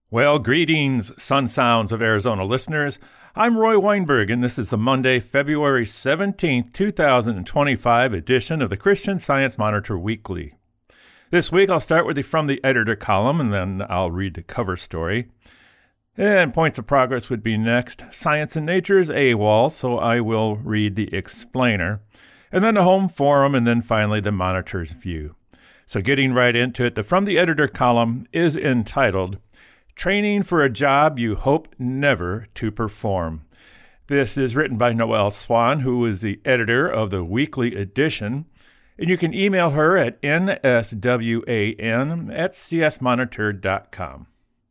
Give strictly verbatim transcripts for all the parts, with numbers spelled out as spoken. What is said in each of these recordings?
Well, greetings, Sun Sounds of Arizona listeners. I'm Roy Weinberg, and this is the Monday, February seventeenth, twenty twenty-five edition of the Christian Science Monitor Weekly. This week, I'll start with the From the Editor column, and then I'll read the cover story. And Points of Progress would be next. Science and Nature's AWOL, so I will read the Explainer. And then the Home Forum, and then finally the Monitor's View. So getting right into it, the From the Editor column is entitled Training for a Job You Hope Never to Perform. This is written by Noelle Swan, who is the editor of the weekly edition. And you can email her at n s w a n at c s monitor dot com.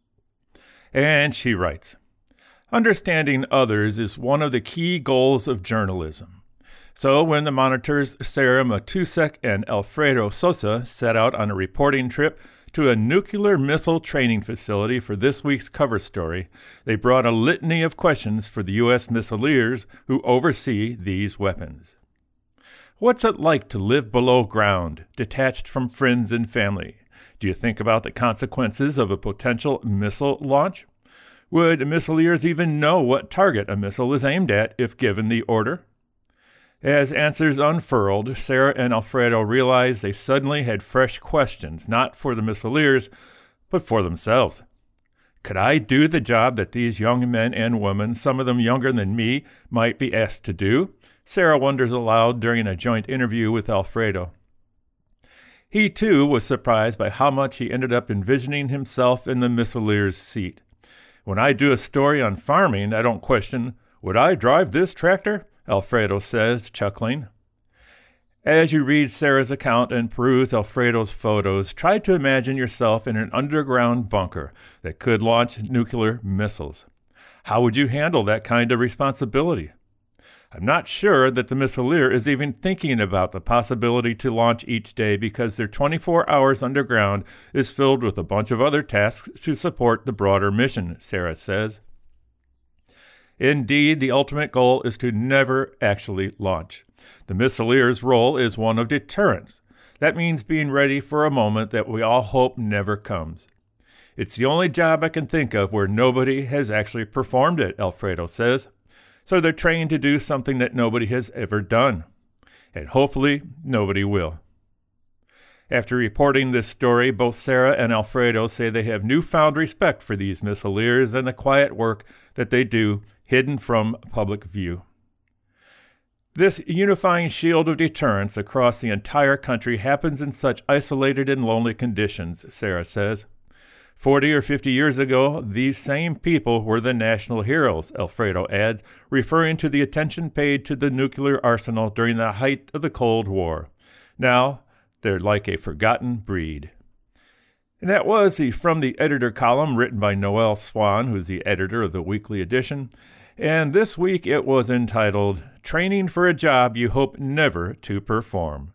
And she writes, Understanding others is one of the key goals of journalism. So when the Monitor's Sarah Matusek and Alfredo Sosa set out on a reporting trip to a nuclear missile training facility for this week's cover story, they brought a litany of questions for the U S missileers who oversee these weapons. What's it like to live below ground, detached from friends and family? Do you think about the consequences of a potential missile launch? Would missileers even know what target a missile is aimed at if given the order? As answers unfurled, Sarah and Alfredo realized they suddenly had fresh questions, not for the missileers, but for themselves. Could I do the job that these young men and women, some of them younger than me, might be asked to do? Sarah wonders aloud during a joint interview with Alfredo. He, too, was surprised by how much he ended up envisioning himself in the missileer's seat. When I do a story on farming, I don't question, would I drive this tractor? Alfredo says, chuckling. As you read Sarah's account and peruse Alfredo's photos, try to imagine yourself in an underground bunker that could launch nuclear missiles. How would you handle that kind of responsibility? I'm not sure that the missileer is even thinking about the possibility to launch each day because their twenty-four hours underground is filled with a bunch of other tasks to support the broader mission, Sarah says. Indeed, the ultimate goal is to never actually launch. The missileer's role is one of deterrence. That means being ready for a moment that we all hope never comes. It's the only job I can think of where nobody has actually performed it, Alfredo says. So they're trained to do something that nobody has ever done. And hopefully, nobody will. After reporting this story, both Sarah and Alfredo say they have newfound respect for these missileers and the quiet work that they do, hidden from public view. This unifying shield of deterrence across the entire country happens in such isolated and lonely conditions, Sarah says. Forty or fifty years ago, these same people were the national heroes, Alfredo adds, referring to the attention paid to the nuclear arsenal during the height of the Cold War. Now, they're like a forgotten breed. And that was the From the Editor column written by Noelle Swan, who's the editor of the weekly edition. And this week it was entitled, Training for a Job You Hope Never to Perform.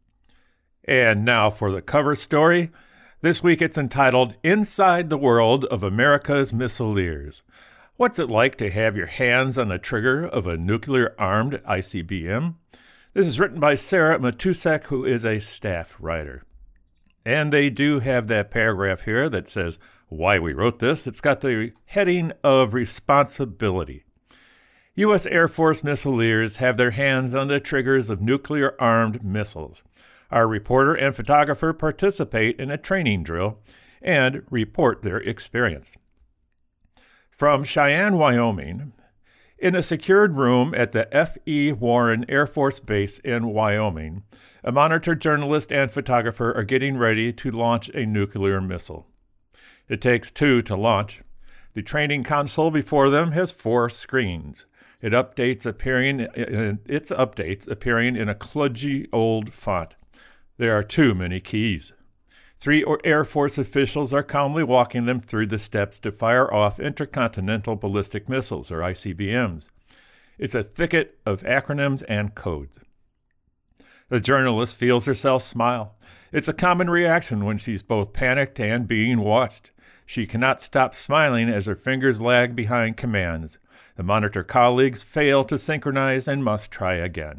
And now for the cover story. This week it's entitled, Inside the World of America's Missileers. What's it like to have your hands on the trigger of a nuclear-armed I C B M? This is written by Sarah Matusek, who is a staff writer. And they do have that paragraph here that says why we wrote this. It's got the heading of responsibility. U S Air Force missileers have their hands on the triggers of nuclear-armed missiles. Our reporter and photographer participate in a training drill and report their experience. From Cheyenne, Wyoming, in a secured room at the F E Warren Air Force Base in Wyoming, a Monitor journalist and photographer are getting ready to launch a nuclear missile. It takes two to launch. The training console before them has four screens. It updates appearing, its updates appearing in a kludgy old font. There are too many keys. Three Air Force officials are calmly walking them through the steps to fire off intercontinental ballistic missiles, or I C B Ms. It's a thicket of acronyms and codes. The journalist feels herself smile. It's a common reaction when she's both panicked and being watched. She cannot stop smiling as her fingers lag behind commands. The Monitor colleagues fail to synchronize and must try again.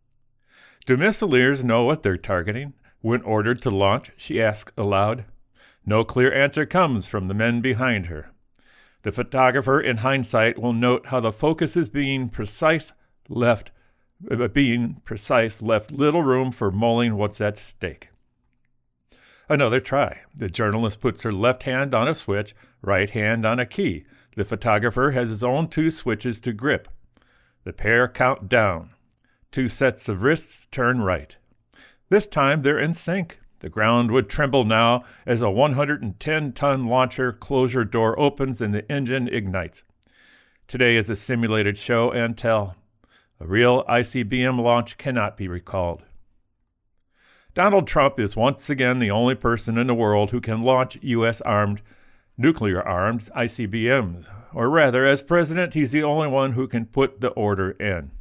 Do missileers know what they're targeting? When ordered to launch, she asks aloud. No clear answer comes from the men behind her. The photographer, in hindsight, will note how the focus is being precise left, uh, being precise left little room for mulling what's at stake. Another try. The journalist puts her left hand on a switch, right hand on a key. The photographer has his own two switches to grip. The pair count down. Two sets of wrists turn right. This time they're in sync. The ground would tremble now as a one hundred ten ton launcher closure door opens and the engine ignites. Today is a simulated show and tell. A real I C B M launch cannot be recalled. Donald Trump is once again the only person in the world who can launch U S armed, nuclear-armed I C B Ms. Or rather, as president, he's the only one who can put the order in.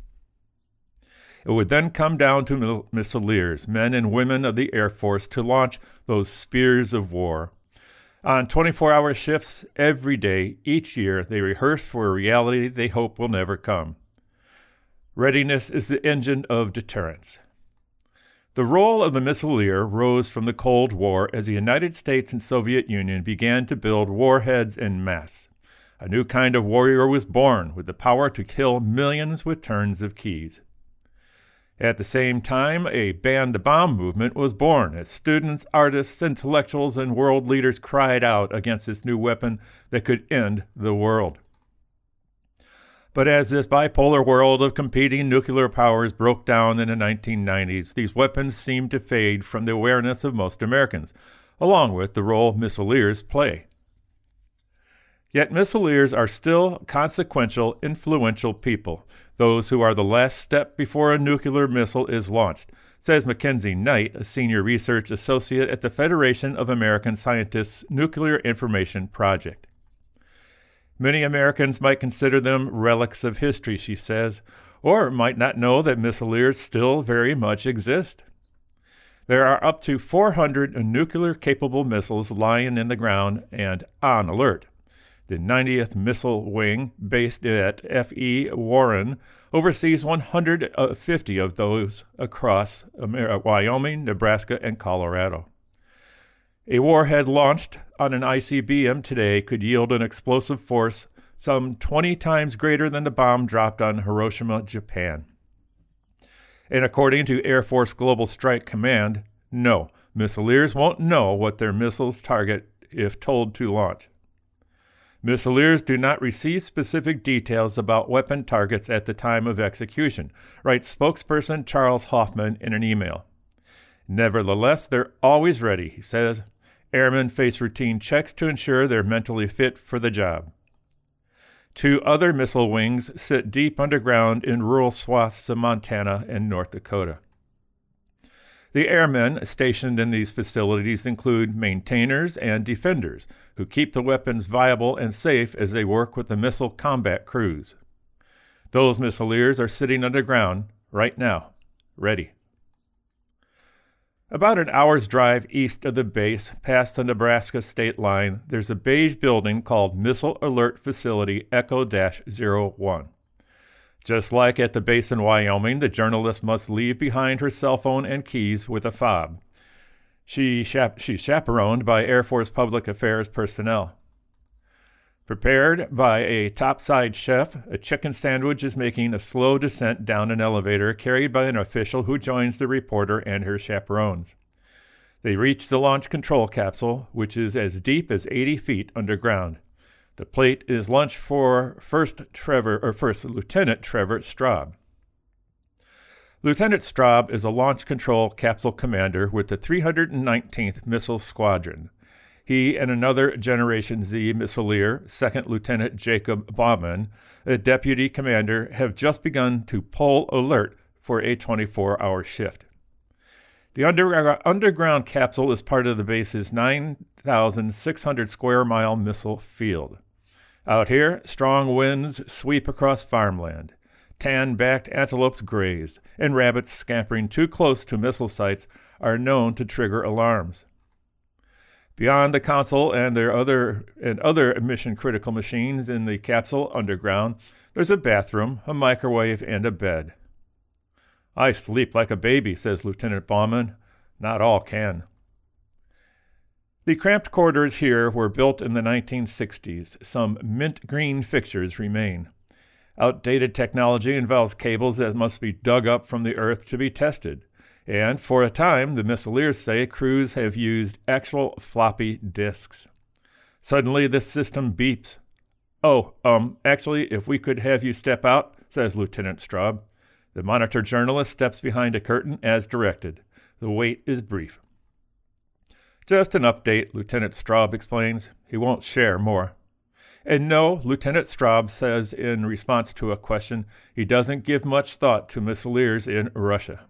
It would then come down to missileers, men and women of the Air Force, to launch those spears of war. On twenty-four hour shifts every day, each year, they rehearse for a reality they hope will never come. Readiness is the engine of deterrence. The role of the missileer rose from the Cold War as the United States and Soviet Union began to build warheads en masse. A new kind of warrior was born with the power to kill millions with turns of keys. At the same time, a ban the bomb movement was born as students, artists, intellectuals, and world leaders cried out against this new weapon that could end the world. But as this bipolar world of competing nuclear powers broke down in the nineteen nineties, these weapons seemed to fade from the awareness of most Americans, along with the role missileers play. Yet missileers are still consequential, influential people, those who are the last step before a nuclear missile is launched, says Mackenzie Knight, a senior research associate at the Federation of American Scientists' Nuclear Information Project. Many Americans might consider them relics of history, she says, or might not know that missileers still very much exist. There are up to four hundred nuclear-capable missiles lying in the ground and on alert. The ninetieth Missile Wing, based at F E Warren, oversees one hundred fifty of those across Wyoming, Nebraska, and Colorado. A warhead launched on an I C B M today could yield an explosive force some twenty times greater than the bomb dropped on Hiroshima, Japan. And according to Air Force Global Strike Command, no, missileers won't know what their missiles target if told to launch. Missileers do not receive specific details about weapon targets at the time of execution, writes spokesperson Charles Hoffman in an email. Nevertheless, they're always ready, he says. Airmen face routine checks to ensure they're mentally fit for the job. Two other missile wings sit deep underground in rural swaths of Montana and North Dakota. The airmen stationed in these facilities include maintainers and defenders who keep the weapons viable and safe as they work with the missile combat crews. Those missileers are sitting underground right now, ready. About an hour's drive east of the base, past the Nebraska state line, there's a beige building called Missile Alert Facility Echo zero one. Just like at the base in Wyoming, the journalist must leave behind her cell phone and keys with a fob. She chap- she's chaperoned by Air Force Public Affairs personnel. Prepared by a topside chef, a chicken sandwich is making a slow descent down an elevator carried by an official who joins the reporter and her chaperones. They reach the launch control capsule, which is as deep as eighty feet underground. The plate is lunch for First Trevor or First Lieutenant Trevor Straub. Lieutenant Straub is a launch control capsule commander with the three hundred nineteenth Missile Squadron. He and another Generation Z missileer, Second Lieutenant Jacob Bauman, a deputy commander, have just begun to pull alert for a twenty-four hour shift. The under- underground capsule is part of the base's nine thousand six hundred square mile missile field. Out here, strong winds sweep across farmland. Tan-backed antelopes graze, and rabbits scampering too close to missile sites are known to trigger alarms. Beyond the console and their other and other mission-critical machines in the capsule underground, there's a bathroom, a microwave, and a bed. I sleep like a baby, says Lieutenant Bauman. Not all can. The cramped quarters here were built in the nineteen sixties. Some mint green fixtures remain. Outdated technology involves cables that must be dug up from the earth to be tested. And for a time, the Missileers say crews have used actual floppy disks. Suddenly, this system beeps. Oh, um, actually, if we could have you step out, says Lieutenant Straub. The Monitor journalist steps behind a curtain as directed. The wait is brief. Just an update, Lieutenant Straub explains. He won't share more. And no, Lieutenant Straub says in response to a question, he doesn't give much thought to Missileers in Russia.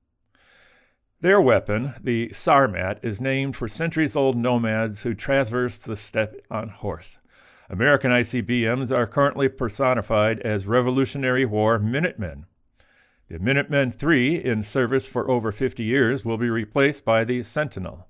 Their weapon, the Sarmat, is named for centuries-old nomads who traversed the steppe on horse. American I C B Ms are currently personified as Revolutionary War Minutemen. The Minutemen three, in service for over fifty years, will be replaced by the Sentinel.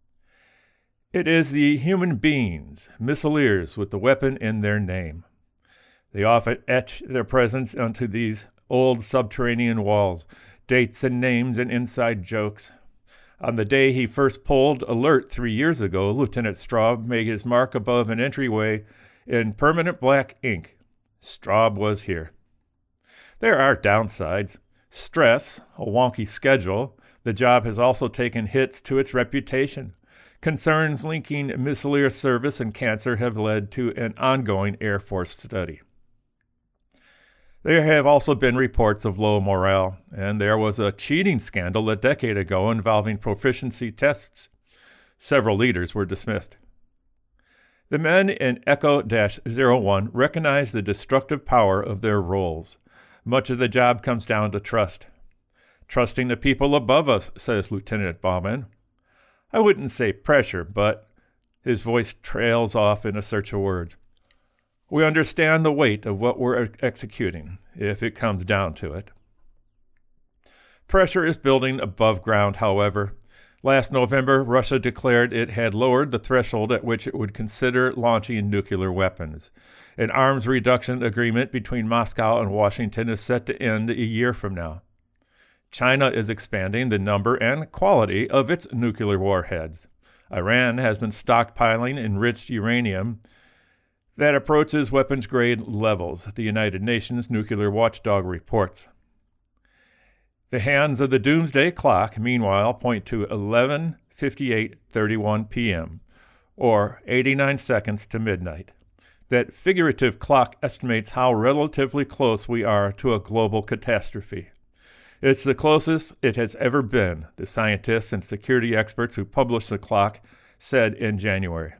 It is the human beings, Missileers, with the weapon in their name. They often etch their presence onto these old subterranean walls, dates and names and inside jokes. On the day he first pulled Alert three years ago, Lieutenant Straub made his mark above an entryway in permanent black ink. Straub was here. There are downsides. Stress, a wonky schedule. The job has also taken hits to its reputation. Concerns linking Missileer service and cancer have led to an ongoing Air Force study. There have also been reports of low morale, and there was a cheating scandal a decade ago involving proficiency tests. Several leaders were dismissed. The men in Echo zero one recognize the destructive power of their roles. Much of the job comes down to trust. Trusting the people above us, says Lieutenant Bauman. I wouldn't say pressure, but his voice trails off in a search of words. We understand the weight of what we're executing, if it comes down to it. Pressure is building above ground, however. Last November, Russia declared it had lowered the threshold at which it would consider launching nuclear weapons. An arms reduction agreement between Moscow and Washington is set to end a year from now. China is expanding the number and quality of its nuclear warheads. Iran has been stockpiling enriched uranium that approaches weapons-grade levels, the United Nations Nuclear Watchdog reports. The hands of the doomsday clock, meanwhile, point to eleven fifty-eight thirty-one p.m., or eighty-nine seconds to midnight. That figurative clock estimates how relatively close we are to a global catastrophe. It's the closest it has ever been, the scientists and security experts who published the clock said in January.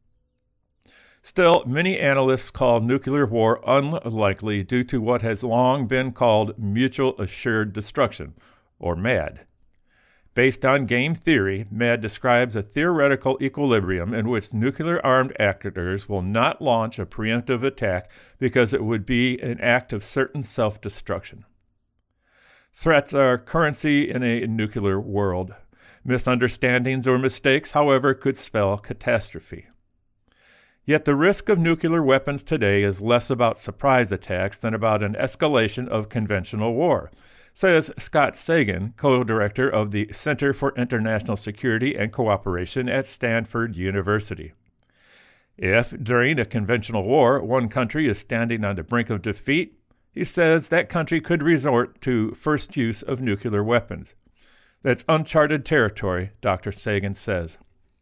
Still, many analysts call nuclear war unlikely due to what has long been called mutual assured destruction, or MAD. Based on game theory, MAD describes a theoretical equilibrium in which nuclear-armed actors will not launch a preemptive attack because it would be an act of certain self-destruction. Threats are currency in a nuclear world. Misunderstandings or mistakes, however, could spell catastrophe. Yet the risk of nuclear weapons today is less about surprise attacks than about an escalation of conventional war, says Scott Sagan, co-director of the Center for International Security and Cooperation at Stanford University. If, during a conventional war, one country is standing on the brink of defeat, he says that country could resort to first use of nuclear weapons. That's uncharted territory, Doctor Sagan says.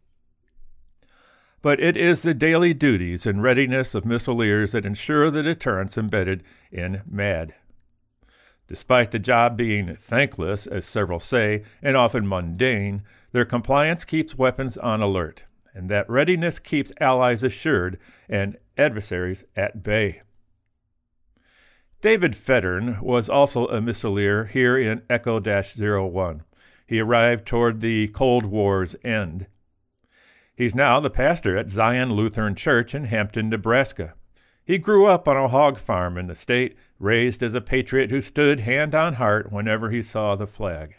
But it is the daily duties and readiness of Missileers that ensure the deterrence embedded in MAD. Despite the job being thankless, as several say, and often mundane, their compliance keeps weapons on alert, and that readiness keeps allies assured and adversaries at bay. David Feddern was also a Missileer here in Echo zero one. He arrived toward the Cold War's end. He's now the pastor at Zion Lutheran Church in Hampton, Nebraska. He grew up on a hog farm in the state, raised as a patriot who stood hand on heart whenever he saw the flag.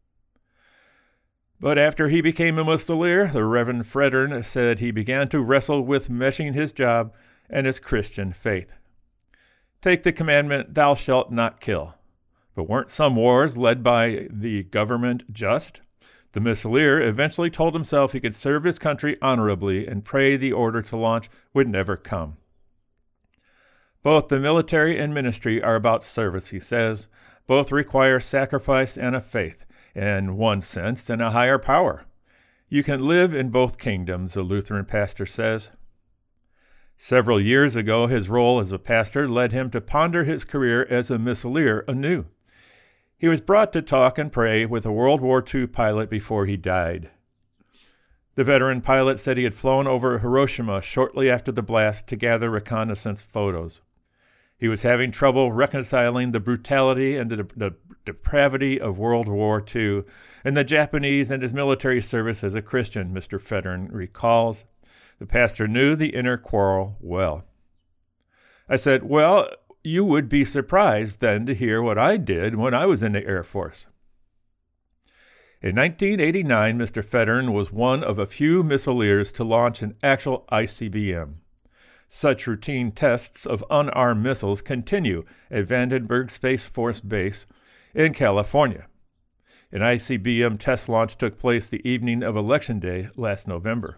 But after he became a Missileer, the Reverend Feddern said he began to wrestle with meshing his job and his Christian faith. Take the commandment, thou shalt not kill. But weren't some wars led by the government just? The missileer eventually told himself he could serve his country honorably and pray the order to launch would never come. Both the military and ministry are about service, he says. Both require sacrifice and a faith, in one sense, and a higher power. You can live in both kingdoms, a Lutheran pastor says. Several years ago, his role as a pastor led him to ponder his career as a missileer anew. He was brought to talk and pray with a World War Two pilot before he died. The veteran pilot said he had flown over Hiroshima shortly after the blast to gather reconnaissance photos. He was having trouble reconciling the brutality and the, the depravity of World War Two and the Japanese and his military service as a Christian, Mister Federn recalls. The pastor knew the inner quarrel well. I said, well, you would be surprised then to hear what I did when I was in the Air Force. In nineteen eighty-nine, Mister Federn was one of a few missileers to launch an actual I C B M. Such routine tests of unarmed missiles continue at Vandenberg Space Force Base in California. An I C B M test launch took place the evening of Election Day last November.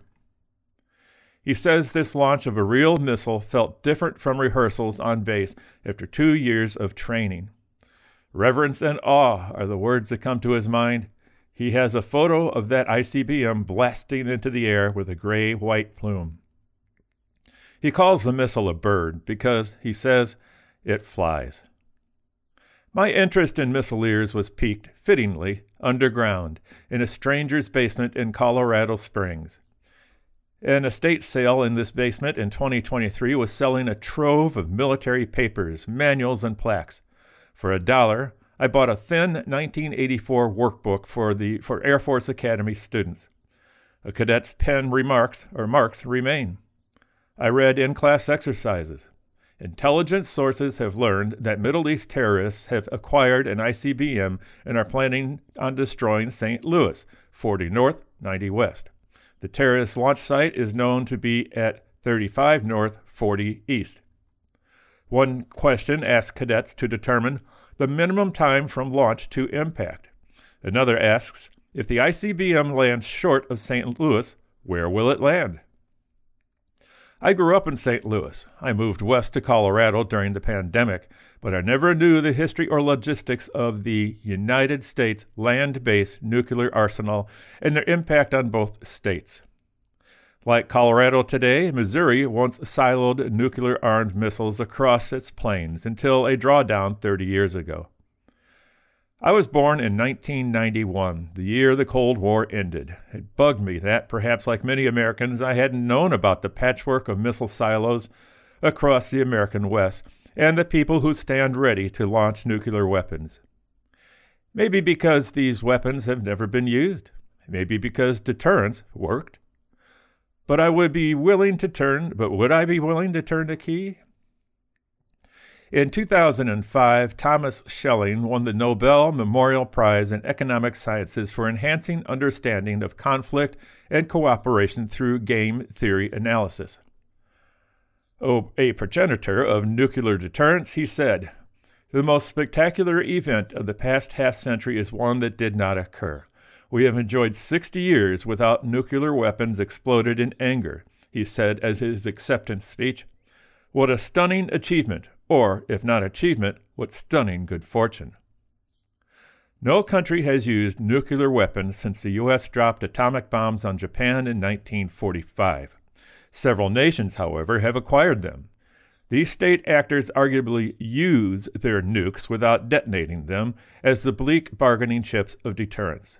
He says this launch of a real missile felt different from rehearsals on base after two years of training. Reverence and awe are the words that come to his mind. He has a photo of that I C B M blasting into the air with a gray-white plume. He calls the missile a bird because, he says, it flies. My interest in missileers was piqued, fittingly, underground, in a stranger's basement in Colorado Springs. An estate sale in this basement in twenty twenty-three was selling a trove of military papers, manuals, and plaques. For a dollar, I bought a thin nineteen eighty-four workbook for the for Air Force Academy students. A cadet's pen remarks or marks remain. I read in-class exercises. Intelligence sources have learned that Middle East terrorists have acquired an I C B M and are planning on destroying Saint Louis, forty north, ninety west. The terrorist launch site is known to be at thirty-five north, forty east. One question asks cadets to determine the minimum time from launch to impact. Another asks, if the I C B M lands short of Saint Louis, where will it land? I grew up in Saint Louis. I moved west to Colorado during the pandemic, but I never knew the history or logistics of the United States land-based nuclear arsenal and their impact on both states. Like Colorado today, Missouri once siloed nuclear-armed missiles across its plains until a drawdown thirty years ago. I was born in nineteen ninety-one, the year the Cold War ended. It bugged me that, perhaps like many Americans, I hadn't known about the patchwork of missile silos across the American West and the people who stand ready to launch nuclear weapons. Maybe because these weapons have never been used. Maybe because deterrence worked. But I would be willing to turn, but would I be willing to turn the key? In two thousand five, Thomas Schelling won the Nobel Memorial Prize in Economic Sciences for enhancing understanding of conflict and cooperation through game theory analysis. Oh, a progenitor of nuclear deterrence, he said, "The most spectacular event of the past half-century is one that did not occur. We have enjoyed sixty years without nuclear weapons exploded in anger," he said as his acceptance speech. What a stunning achievement, or, if not achievement, what stunning good fortune. No country has used nuclear weapons since the U S dropped atomic bombs on Japan in nineteen forty-five. Several nations, however, have acquired them. These state actors arguably use their nukes without detonating them as the bleak bargaining chips of deterrence.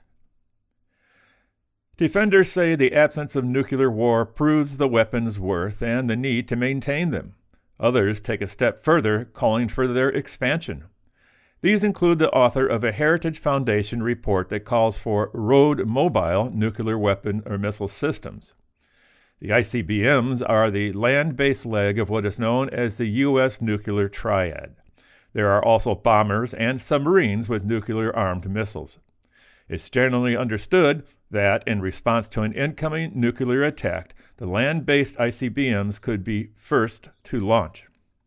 Defenders say the absence of nuclear war proves the weapons' worth and the need to maintain them. Others take a step further, calling for their expansion. These include the author of a Heritage Foundation report that calls for road-mobile nuclear weapon or missile systems. The I C B Ms are the land-based leg of what is known as the U S nuclear triad. There are also bombers and submarines with nuclear-armed missiles. It's generally understood that, in response to an incoming nuclear attack, the land-based I C B Ms could be first to launch.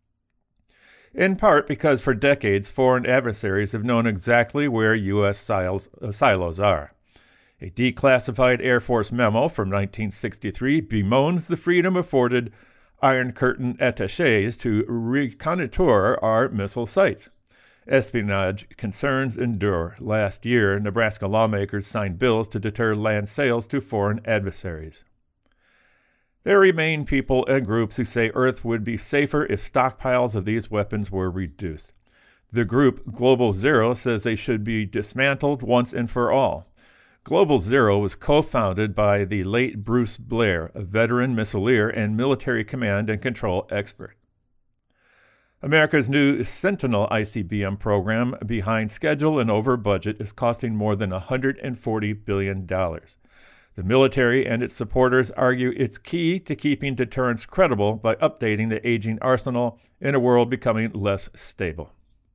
In part because for decades foreign adversaries have known exactly where U S silos, uh, silos are. A declassified Air Force memo from nineteen sixty-three bemoans the freedom afforded Iron Curtain attachés to reconnoiter our missile sites. Espionage concerns endure. Last year, Nebraska lawmakers signed bills to deter land sales to foreign adversaries. There remain people and groups who say Earth would be safer if stockpiles of these weapons were reduced. The group Global Zero says they should be dismantled once and for all. Global Zero was co-founded by the late Bruce Blair, a veteran missileer and military command and control expert. America's new Sentinel I C B M program, behind schedule and over budget, is costing more than one hundred forty billion dollars. The military and its supporters argue it's key to keeping deterrence credible by updating the aging arsenal in a world becoming less stable.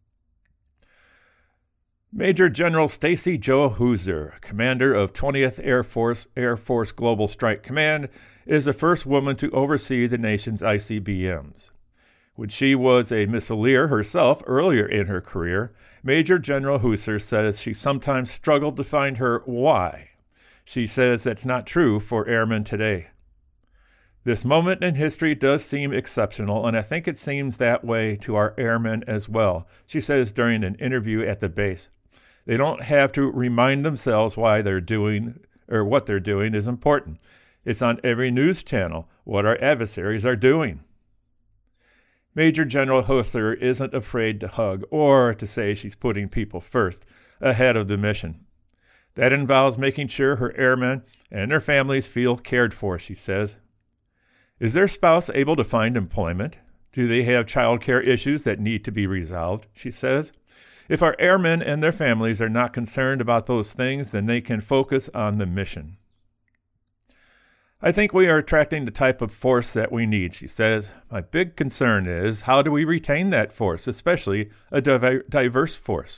Major General Stacy Jo Huser, commander of twentieth Air Force Air Force Global Strike Command, is the first woman to oversee the nation's I C B Ms. When she was a missileer herself earlier in her career, Major General Huser says she sometimes struggled to find her why. She says that's not true for airmen today. This moment in history does seem exceptional, and I think it seems that way to our airmen as well, she says during an interview at the base. They don't have to remind themselves why they're doing or what they're doing is important. It's on every news channel what our adversaries are doing. Major General Huser isn't afraid to hug or to say she's putting people first, ahead of the mission. That involves making sure her airmen and their families feel cared for, she says. Is their spouse able to find employment? Do they have child care issues that need to be resolved, she says. If our airmen and their families are not concerned about those things, then they can focus on the mission. I think we are attracting the type of force that we need, she says. My big concern is, how do we retain that force, especially a diverse force?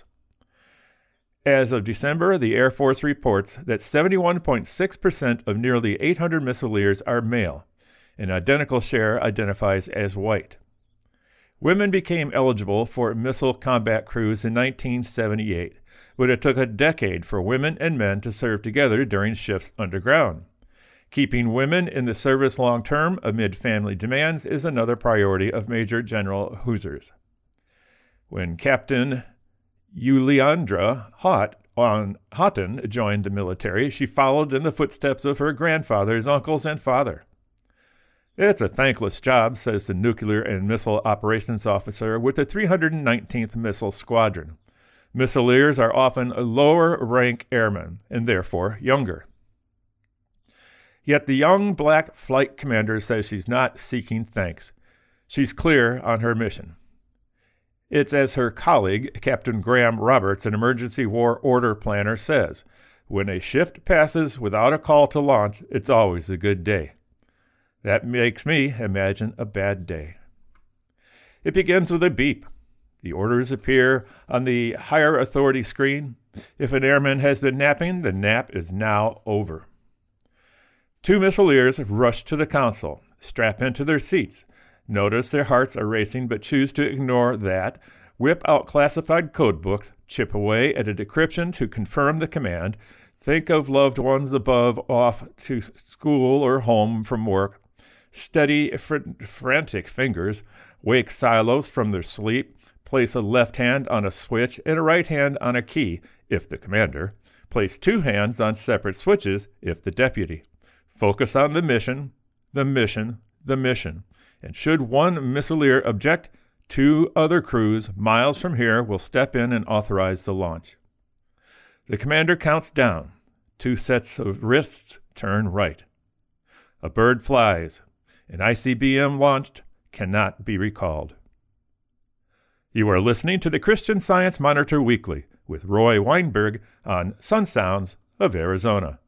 As of December, the Air Force reports that seventy-one point six percent of nearly eight hundred missileers are male. An identical share identifies as white. Women became eligible for missile combat crews in nineteen seventy-eight, but it took a decade for women and men to serve together during shifts underground. Keeping women in the service long-term amid family demands is another priority of Major General Huser's. When Captain Yuliandra Haught on Houghton joined the military, she followed in the footsteps of her grandfathers, uncles, and father. It's a thankless job, says the Nuclear and Missile Operations Officer with the three hundred nineteenth Missile Squadron. Missileers are often lower-rank airmen, and therefore younger. Yet the young black flight commander says she's not seeking thanks. She's clear on her mission. It's as her colleague, Captain Graham Roberts, an emergency war order planner, says, when a shift passes without a call to launch, it's always a good day. That makes me imagine a bad day. It begins with a beep. The orders appear on the higher authority screen. If an airman has been napping, the nap is now over. Two missileers rush to the console, strap into their seats, notice their hearts are racing but choose to ignore that, whip out classified code books, chip away at a decryption to confirm the command, think of loved ones above off to school or home from work, steady fr- frantic fingers, wake silos from their sleep, place a left hand on a switch and a right hand on a key, if the commander, place two hands on separate switches, if the deputy. Focus on the mission, the mission, the mission. And should one missileer object, two other crews miles from here will step in and authorize the launch. The commander counts down. Two sets of wrists turn right. A bird flies. An I C B M launched cannot be recalled. You are listening to the Christian Science Monitor Weekly with Roy Weinberg on Sun Sounds of Arizona.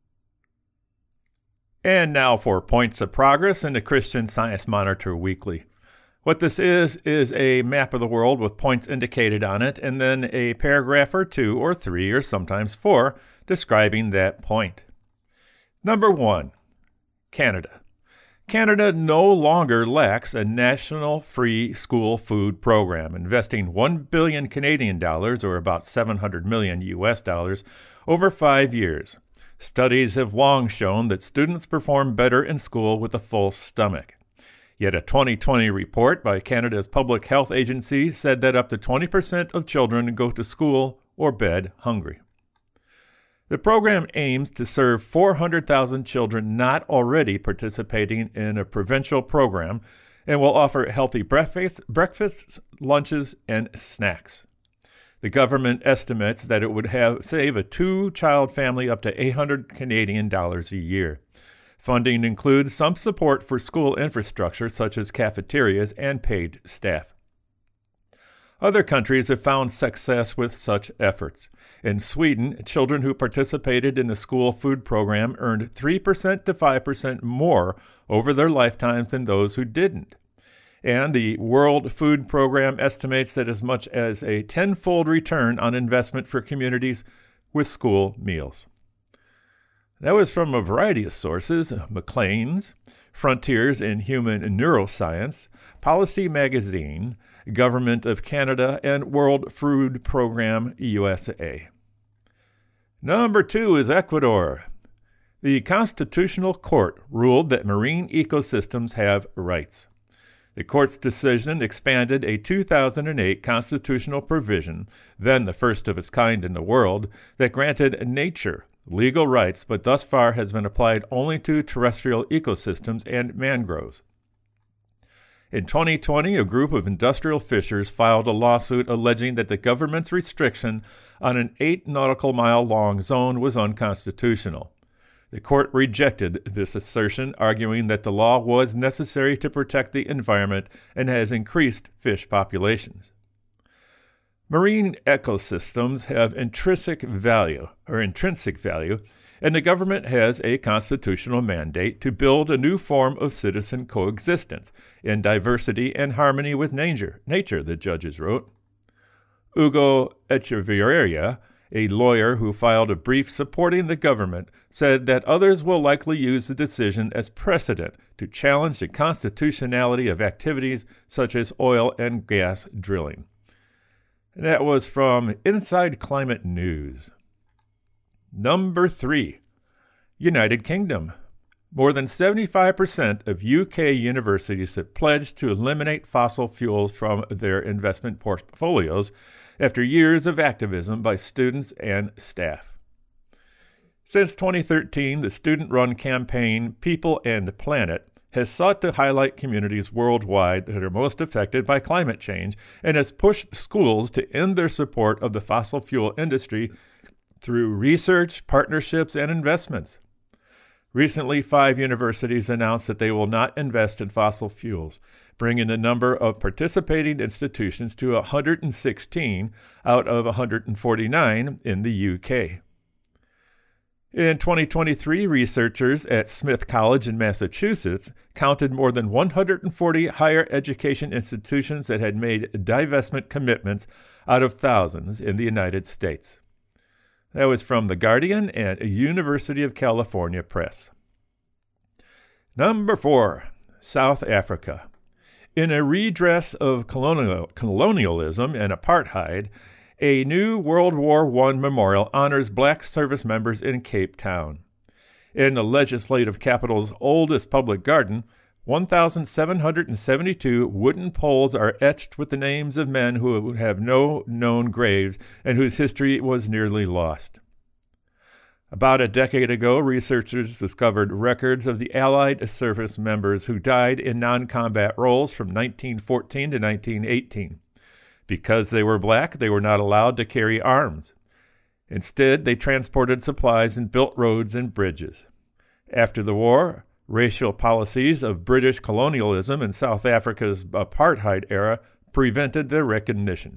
And now for Points of Progress in the Christian Science Monitor Weekly. What this is, is a map of the world with points indicated on it, and then a paragraph or two or three or sometimes four describing that point. Number one, Canada. Canada no longer lacks a national free school food program, investing one billion Canadian dollars, or about seven hundred million U S dollars, over five years. Studies have long shown that students perform better in school with a full stomach. Yet a twenty twenty report by Canada's Public Health Agency said that up to twenty percent of children go to school or bed hungry. The program aims to serve four hundred thousand children not already participating in a provincial program and will offer healthy breakfasts, breakfasts, lunches, and snacks. The government estimates that it would have save a two-child family up to eight hundred Canadian dollars a year. Funding includes some support for school infrastructure such as cafeterias and paid staff. Other countries have found success with such efforts. In Sweden, children who participated in the school food program earned three percent to five percent more over their lifetimes than those who didn't. And the World Food Program estimates that as much as a tenfold return on investment for communities with school meals. That was from a variety of sources: Maclean's, Frontiers in Human Neuroscience, Policy Magazine, Government of Canada, and World Food Program U S A. Number two is Ecuador. The Constitutional Court ruled that marine ecosystems have rights. The court's decision expanded a two thousand eight constitutional provision, then the first of its kind in the world, that granted nature legal rights, but thus far has been applied only to terrestrial ecosystems and mangroves. In twenty twenty, a group of industrial fishers filed a lawsuit alleging that the government's restriction on an eight nautical mile long zone was unconstitutional. The court rejected this assertion, arguing that the law was necessary to protect the environment and has increased fish populations. Marine ecosystems have intrinsic value, or intrinsic value, and the government has a constitutional mandate to build a new form of citizen coexistence in diversity and harmony with nature, nature, the judges wrote. Hugo Echeverria, a lawyer who filed a brief supporting the government, said that others will likely use the decision as precedent to challenge the constitutionality of activities such as oil and gas drilling. And that was from Inside Climate News. Number three, United Kingdom. More than seventy-five percent of U K universities have pledged to eliminate fossil fuels from their investment portfolios after years of activism by students and staff. Since twenty thirteen, the student-run campaign People and Planet has sought to highlight communities worldwide that are most affected by climate change and has pushed schools to end their support of the fossil fuel industry through research, partnerships, and investments. Recently, five universities announced that they will not invest in fossil fuels, bringing the number of participating institutions to one hundred sixteen out of one hundred forty-nine in the U K. In twenty twenty-three, researchers at Smith College in Massachusetts counted more than one hundred forty higher education institutions that had made divestment commitments out of thousands in the United States. That was from The Guardian and University of California Press. Number four, South Africa. In a redress of colonial, colonialism and apartheid, a new World War One memorial honors black service members in Cape Town. In the legislative capital's oldest public garden, one thousand seven hundred seventy-two wooden poles are etched with the names of men who have no known graves and whose history was nearly lost. About a decade ago, researchers discovered records of the Allied service members who died in non-combat roles from nineteen fourteen to nineteen eighteen. Because they were black, they were not allowed to carry arms. Instead, they transported supplies and built roads and bridges. After the war, racial policies of British colonialism and South Africa's apartheid era prevented their recognition.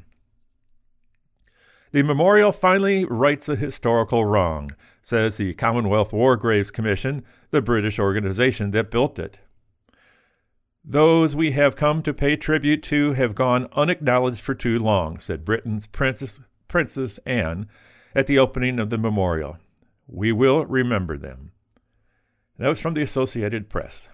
The memorial finally rights a historical wrong, says the Commonwealth War Graves Commission, the British organization that built it. Those we have come to pay tribute to have gone unacknowledged for too long, said Britain's Princess, Princess Anne at the opening of the memorial. We will remember them. That was from the Associated Press.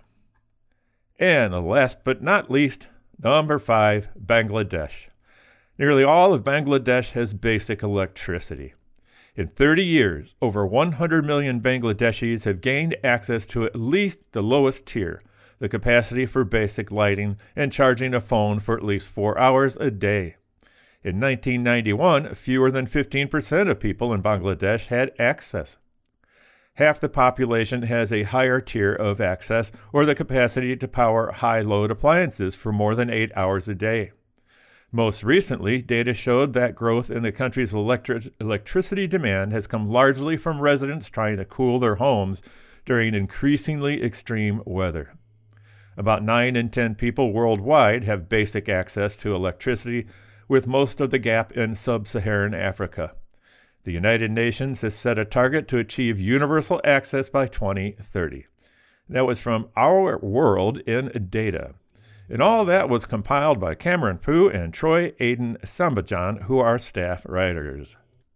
And last but not least, number five, Bangladesh. Nearly all of Bangladesh has basic electricity. In thirty years, over one hundred million Bangladeshis have gained access to at least the lowest tier, the capacity for basic lighting and charging a phone for at least four hours a day. In nineteen ninety-one, fewer than fifteen percent of people in Bangladesh had access. Half the population has a higher tier of access or the capacity to power high-load appliances for more than eight hours a day. Most recently, data showed that growth in the country's electric- electricity demand has come largely from residents trying to cool their homes during increasingly extreme weather. About nine in ten people worldwide have basic access to electricity, with most of the gap in sub-Saharan Africa. The United Nations has set a target to achieve universal access by twenty thirty. That was from Our World in Data. And all that was compiled by Cameron Pooh and Troy Aiden Sambajan, who are staff writers.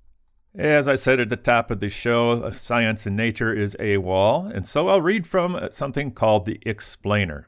As I said at the top of the show, Science and Nature is AWOL, and so I'll read from something called the Explainer.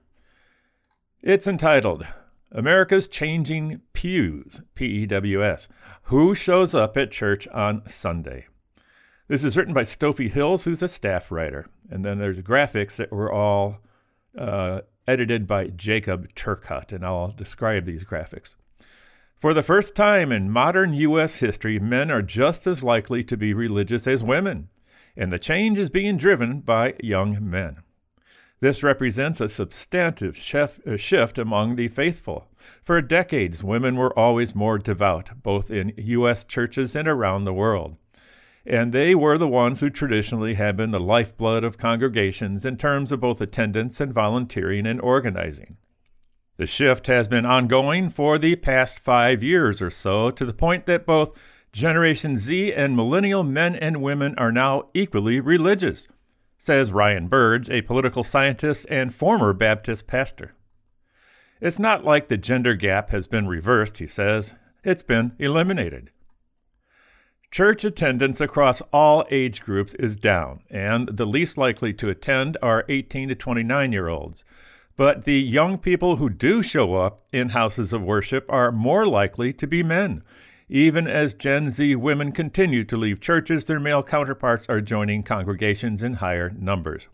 It's entitled, America's Changing Pews, P E W S. Who shows up at church on Sunday? This is written by Sophie Hills, who's a staff writer. And then there's graphics that were all uh, edited by Jacob Turcotte, and I'll describe these graphics. For the first time in modern U S history, men are just as likely to be religious as women, and the change is being driven by young men. This represents a substantive shift among the faithful. For decades, women were always more devout, both in U S churches and around the world. And they were the ones who traditionally had been the lifeblood of congregations in terms of both attendance and volunteering and organizing. The shift has been ongoing for the past five years or so, to the point that both Generation Z and millennial men and women are now equally religious, says Ryan Burge, a political scientist and former Baptist pastor. It's not like the gender gap has been reversed, he says. It's been eliminated. Church attendance across all age groups is down, and the least likely to attend are eighteen to twenty-nine-year-olds. But the young people who do show up in houses of worship are more likely to be men. Even as Gen Z women continue to leave churches, their male counterparts are joining congregations in higher numbers.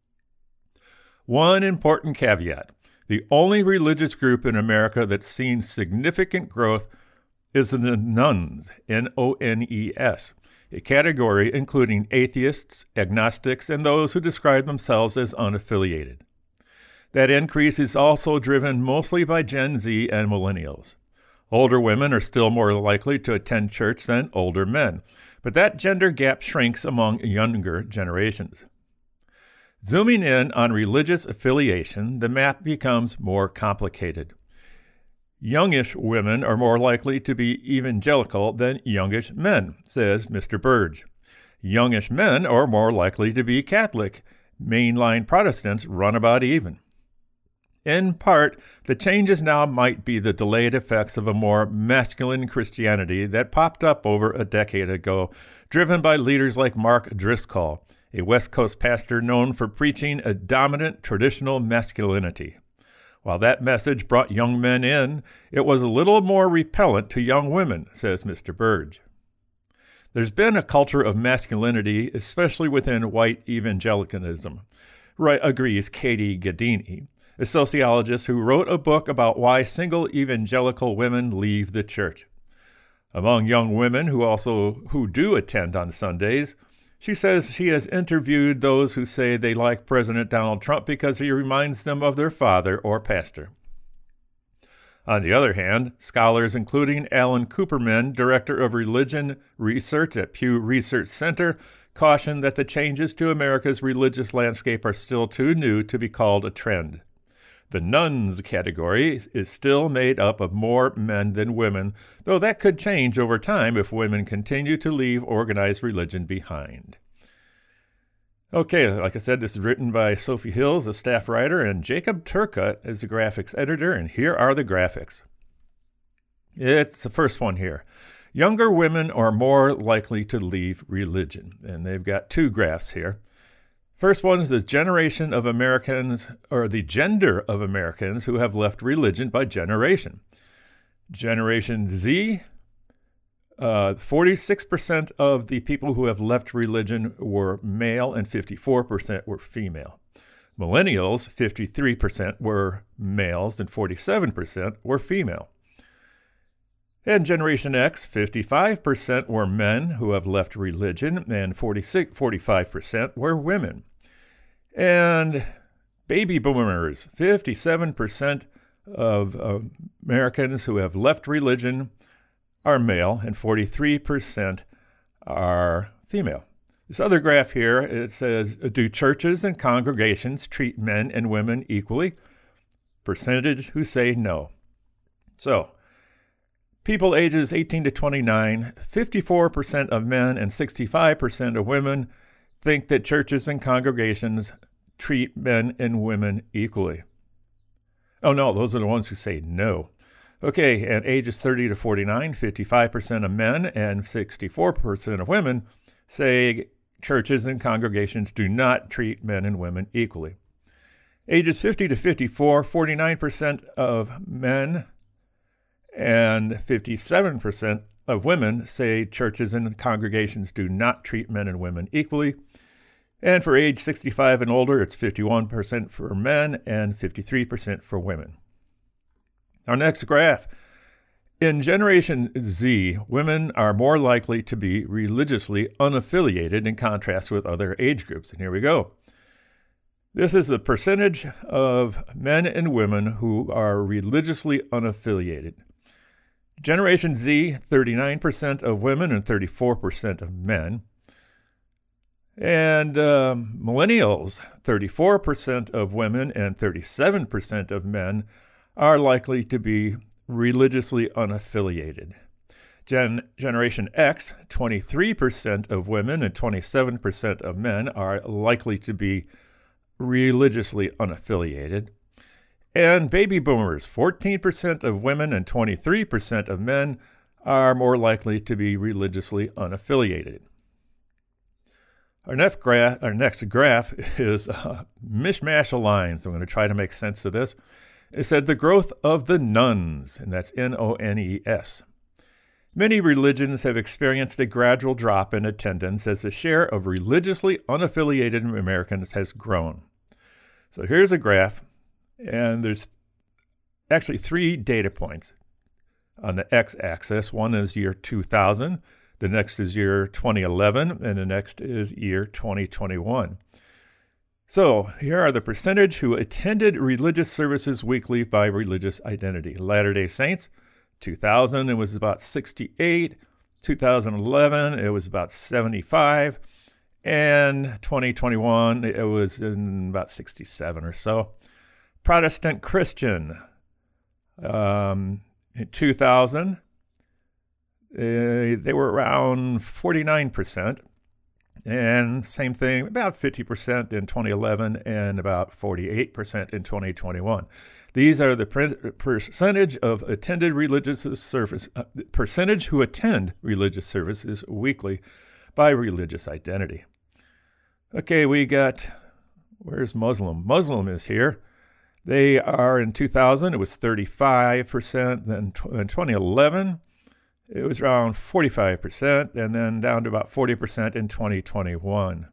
One important caveat: the only religious group in America that's seen significant growth is the nones, N O N E S, a category including atheists, agnostics, and those who describe themselves as unaffiliated. That increase is also driven mostly by Gen Z and millennials. Older women are still more likely to attend church than older men, but that gender gap shrinks among younger generations. Zooming in on religious affiliation, the map becomes more complicated. Youngish women are more likely to be evangelical than youngish men, says Mister Burge. Youngish men are more likely to be Catholic. Mainline Protestants run about even. In part, the changes now might be the delayed effects of a more masculine Christianity that popped up over a decade ago, driven by leaders like Mark Driscoll, a West Coast pastor known for preaching a dominant traditional masculinity. While that message brought young men in, it was a little more repellent to young women, says Mister Burge. There's been a culture of masculinity, especially within white evangelicalism, right, agrees Katie Gaddini, a sociologist who wrote a book about why single evangelical women leave the church. Among young women who also who do attend on Sundays, she says she has interviewed those who say they like President Donald Trump because he reminds them of their father or pastor. On the other hand, scholars including Alan Cooperman, director of religion research at Pew Research Center, caution that the changes to America's religious landscape are still too new to be called a trend. The nones category is still made up of more men than women, though that could change over time if women continue to leave organized religion behind. Okay, like I said, this is written by Sophie Hills, a staff writer, and Jacob Turcotte is the graphics editor, and here are the graphics. It's the first one here. Younger women are more likely to leave religion, and they've got two graphs here. First one is the generation of Americans, or the gender of Americans who have left religion by generation. Generation Z Uh, forty-six percent of the people who have left religion were male and fifty-four percent were female. Millennials, fifty-three percent were males and forty-seven percent were female. And Generation X, fifty-five percent were men who have left religion and forty-six, forty-five percent were women. And baby boomers, fifty-seven percent of uh, Americans who have left religion are male and forty-three percent are female. This other graph here, it says, do churches and congregations treat men and women equally? Percentage who say no. So, people ages eighteen to twenty-nine, fifty-four percent of men and sixty-five percent of women think that churches and congregations treat men and women equally. Oh no, those are the ones who say no. Okay, and ages thirty to forty-nine, fifty-five percent of men and sixty-four percent of women say churches and congregations do not treat men and women equally. Ages fifty to fifty-four, forty-nine percent of men and fifty-seven percent of women say churches and congregations do not treat men and women equally. And for age sixty-five and older, it's fifty-one percent for men and fifty-three percent for women. Our next graph. In Generation Z, women are more likely to be religiously unaffiliated in contrast with other age groups. And here we go. This is the percentage of men and women who are religiously unaffiliated. Generation Z, thirty-nine percent of women and thirty-four percent of men. And um, millennials, thirty-four percent of women and thirty-seven percent of men are likely to be religiously unaffiliated. Gen- Generation X, twenty-three percent of women and twenty-seven percent of men are likely to be religiously unaffiliated. And baby boomers, fourteen percent of women and twenty-three percent of men are more likely to be religiously unaffiliated. Our next graph, our next graph is a mishmash of lines. I'm going to try to make sense of this. It said the growth of the nones, and that's N O N E S. Many religions have experienced a gradual drop in attendance as the share of religiously unaffiliated Americans has grown. So here's a graph, and there's actually three data points on the x-axis. One is year two thousand, the next is year twenty eleven, and the next is year twenty twenty-one. So here are the percentage who attended religious services weekly by religious identity. Latter-day Saints, two thousand, it was about sixty-eight. two thousand eleven, it was about seventy-five. And twenty twenty-one, it was in about sixty-seven or so. Protestant Christian, um, in two thousand, uh, they were around forty-nine percent. And same thing, about fifty percent in twenty eleven and about forty-eight percent in twenty twenty-one. These are the per- percentage of attended religious service, uh, percentage who attend religious services weekly by religious identity. Okay, we got, where's Muslim? Muslim is here. They are in two thousand, it was thirty-five percent. Then in twenty eleven, it was around forty-five percent, and then down to about forty percent in twenty twenty-one.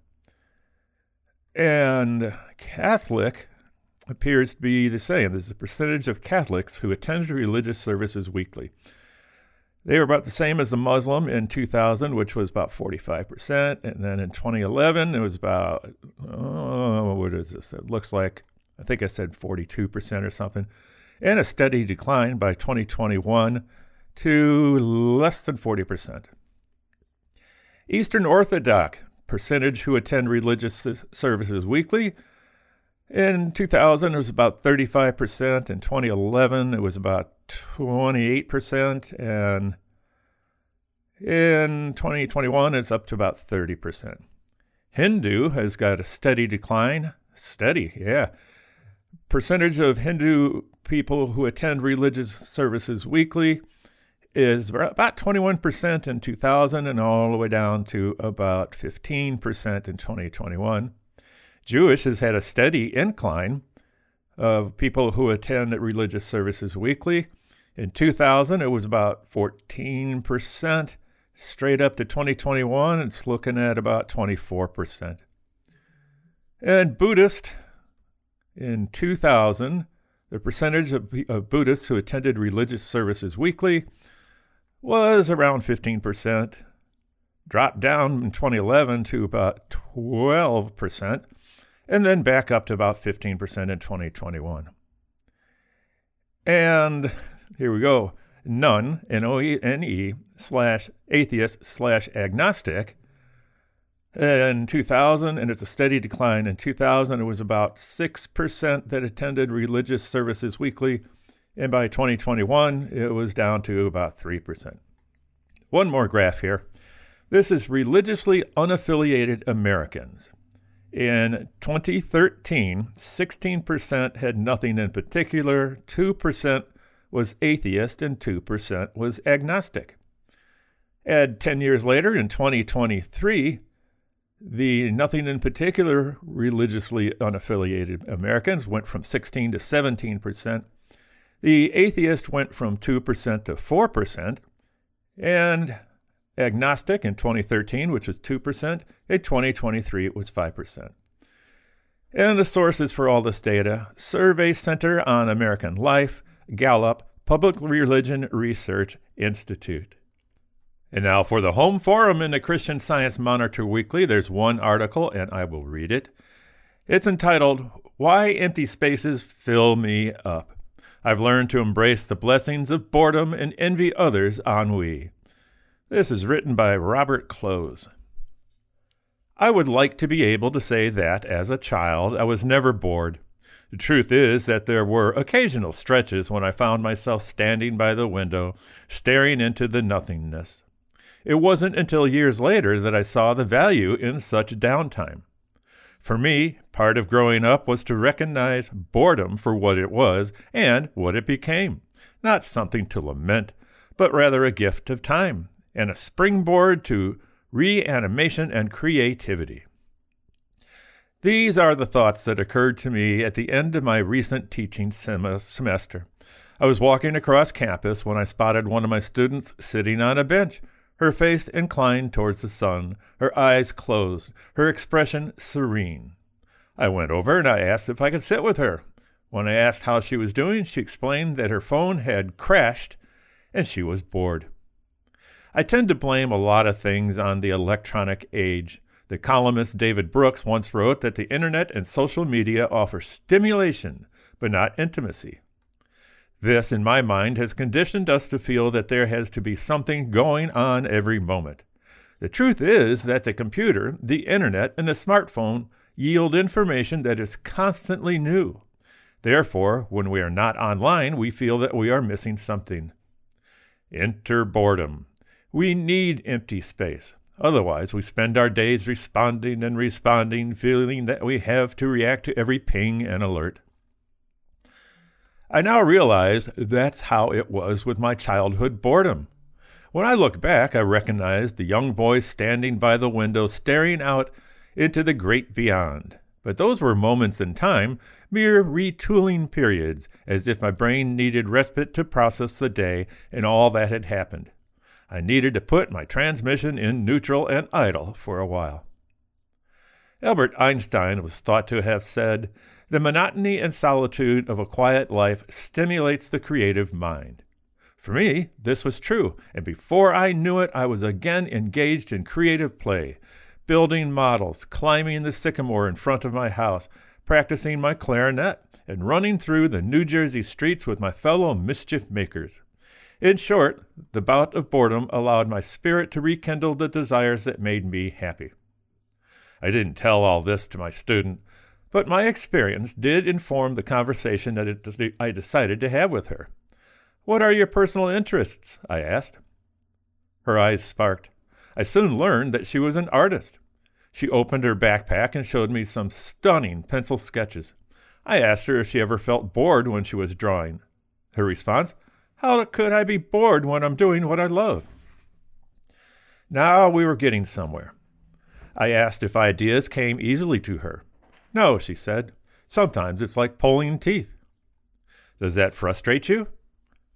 And Catholic appears to be the same. There's a percentage of Catholics who attend religious services weekly. They were about the same as the Muslim in two thousand, which was about forty-five percent. And then in twenty eleven, it was about, oh, what is this? It looks like, I think I said forty-two percent or something. And a steady decline by twenty twenty-one to less than forty percent. Eastern Orthodox, percentage who attend religious services weekly. In two thousand, it was about thirty-five percent. In twenty eleven, it was about twenty-eight percent. And in twenty twenty-one, it's up to about thirty percent. Hindu has got a steady decline. Steady, yeah. Percentage of Hindu people who attend religious services weekly is about twenty-one percent in two thousand and all the way down to about fifteen percent in twenty twenty-one. Jewish has had a steady incline of people who attend religious services weekly. In two thousand, it was about fourteen percent. Straight up to twenty twenty-one, it's looking at about twenty-four percent. And Buddhist, in two thousand, the percentage of, of Buddhists who attended religious services weekly was around fifteen percent. Dropped down in twenty eleven to about twelve percent, and then back up to about fifteen percent in twenty twenty-one. And here we go. None, N O E N E, slash atheist slash agnostic in two thousand, and it's a steady decline. In two thousand, it was about six percent that attended religious services weekly, and by twenty twenty-one, it was down to about three percent. One more graph here. This is religiously unaffiliated Americans. In twenty thirteen, sixteen percent had nothing in particular, two percent was atheist, and two percent was agnostic. Add ten years later, in twenty twenty-three, the nothing in particular religiously unaffiliated Americans went from sixteen to seventeen percent. The atheist went from two percent to four percent. And agnostic in twenty thirteen, which was two percent. In twenty twenty-three, it was five percent. And the sources for all this data: Survey Center on American Life, Gallup, Public Religion Research Institute. And now for the home forum in the Christian Science Monitor Weekly, there's one article, and I will read it. It's entitled, Why Empty Spaces Fill Me Up. I've learned to embrace the blessings of boredom and envy others' ennui. This is written by Robert Close. I would like to be able to say that, as a child, I was never bored. The truth is that there were occasional stretches when I found myself standing by the window, staring into the nothingness. It wasn't until years later that I saw the value in such downtime. For me, part of growing up was to recognize boredom for what it was and what it became, not something to lament, but rather a gift of time and a springboard to reanimation and creativity. These are the thoughts that occurred to me at the end of my recent teaching sem- semester. I was walking across campus when I spotted one of my students sitting on a bench, her face inclined towards the sun, her eyes closed, her expression serene. I went over and I asked if I could sit with her. When I asked how she was doing, she explained that her phone had crashed and she was bored. I tend to blame a lot of things on the electronic age. The columnist David Brooks once wrote that the internet and social media offer stimulation, but not intimacy. This, in my mind, has conditioned us to feel that there has to be something going on every moment. The truth is that the computer, the internet, and the smartphone yield information that is constantly new. Therefore, when we are not online, we feel that we are missing something. Enter boredom. We need empty space. Otherwise, we spend our days responding and responding, feeling that we have to react to every ping and alert. I now realize that's how it was with my childhood boredom. When I look back, I recognize the young boy standing by the window, staring out into the great beyond. But those were moments in time, mere retooling periods, as if my brain needed respite to process the day and all that had happened. I needed to put my transmission in neutral and idle for a while. Albert Einstein was thought to have said, "The monotony and solitude of a quiet life stimulates the creative mind." For me, this was true, and before I knew it, I was again engaged in creative play, building models, climbing the sycamore in front of my house, practicing my clarinet, and running through the New Jersey streets with my fellow mischief makers. In short, the bout of boredom allowed my spirit to rekindle the desires that made me happy. I didn't tell all this to my student, but my experience did inform the conversation that it, I decided to have with her. "What are your personal interests?" I asked. Her eyes sparked. I soon learned that she was an artist. She opened her backpack and showed me some stunning pencil sketches. I asked her if she ever felt bored when she was drawing. Her response, "How could I be bored when I'm doing what I love?" Now we were getting somewhere. I asked if ideas came easily to her. "No," she said. "Sometimes it's like pulling teeth." "Does that frustrate you?"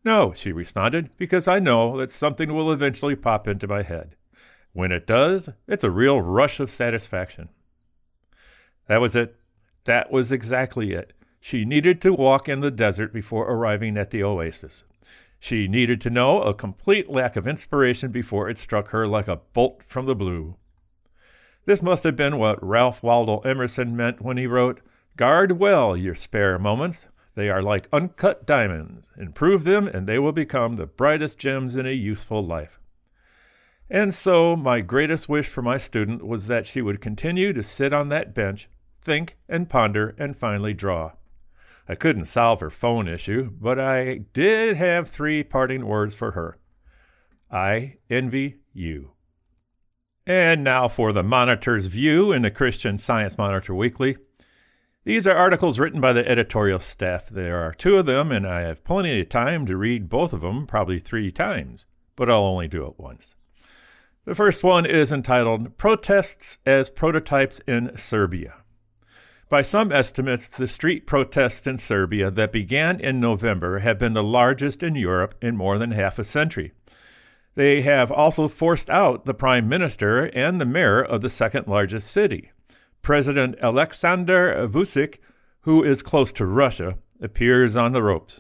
No, she responded, because I know that something will eventually pop into my head. When it does, it's a real rush of satisfaction. That was it. That was exactly it. She needed to walk in the desert before arriving at the oasis. She needed to know a complete lack of inspiration before it struck her like a bolt from the blue. This must have been what Ralph Waldo Emerson meant when he wrote, "Guard well your spare moments. They are like uncut diamonds. Improve them, and they will become the brightest gems in a useful life." And so my greatest wish for my student was that she would continue to sit on that bench, think and ponder, and finally draw. I couldn't solve her phone issue, but I did have three parting words for her. I envy you. And now for the Monitor's view in the Christian Science Monitor Weekly. These are articles written by the editorial staff. There are two of them, and I have plenty of time to read both of them, probably three times, but I'll only do it once. The first one is entitled, Protests as Prototypes in Serbia. By some estimates, the street protests in Serbia that began in November have been the largest in Europe in more than half a century. They have also forced out the prime minister and the mayor of the second largest city. President Aleksandar Vučić, who is close to Russia, appears on the ropes.